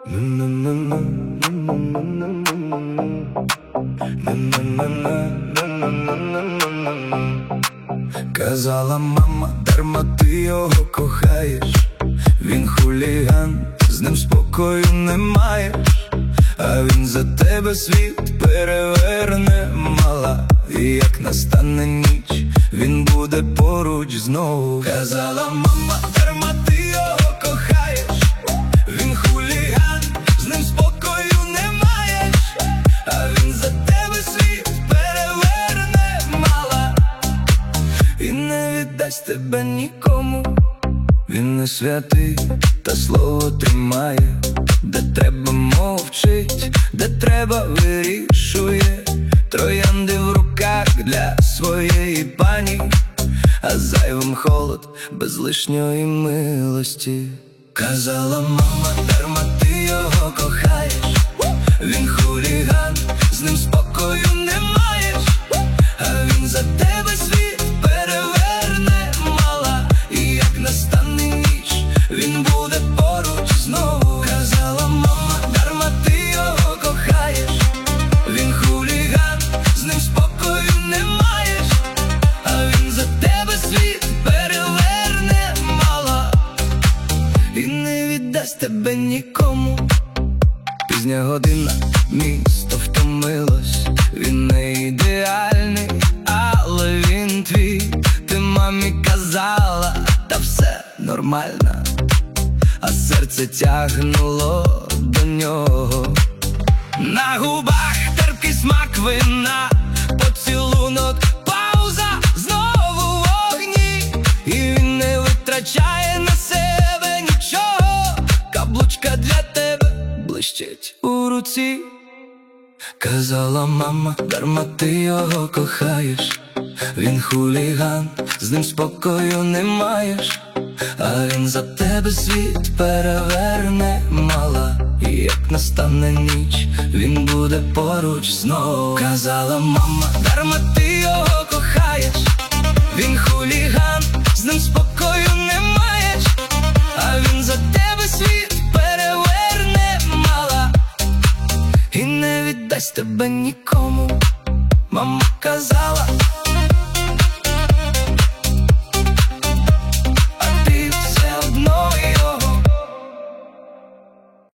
Казала мама, дарма ти його кохаєш. Він хуліган, з ним спокою не маєш. А він за тебе світ переверне, мала. І як настане ніч, він буде поруч знову. Казала мама, дарма ти його кохаєш. Він хуліган, з ним спокою не маєш. А він за тебе світ переверне, мала. І не віддасть тебе нікому. Він не святий, та слово тримає. Де треба мовчить, де треба вирішує. Троянди в руках для своєї пані, а зайвим холод без лишньої милості. Казала мама, дарма ти його кохаєш. Він хуліган, з ним спокою не маєш. А він за тебе світ переверне, мала. І як настане ніч, він буде поруч знову. Казала мама, дарма ти його кохаєш. Він хуліган, з ним спокою не маєш. А він за тебе світ переверне, мала. І не віддасть тебе нікому. Пізня година, місто втомилось. Він не ідеальний, але він твій. Ти мамі казала, та все нормально. А серце тягнуло до нього. На губах терпкий смак вина, поцілунок, пауза, знову в вогні. І він не витрачає на себе нічого. Каблучка для тебе блищить у руці. Казала мама, дарма ти його кохаєш. Він хуліган, з ним спокою не маєш. А він за тебе світ переверне, мала. І як настане ніч, він буде поруч знову. Казала мама, дарма ти його кохаєш. Він хуліган, з ним спокою не маєш. А він за тебе світ переверне, мала. І не віддасть тебе нікому. Мама казала.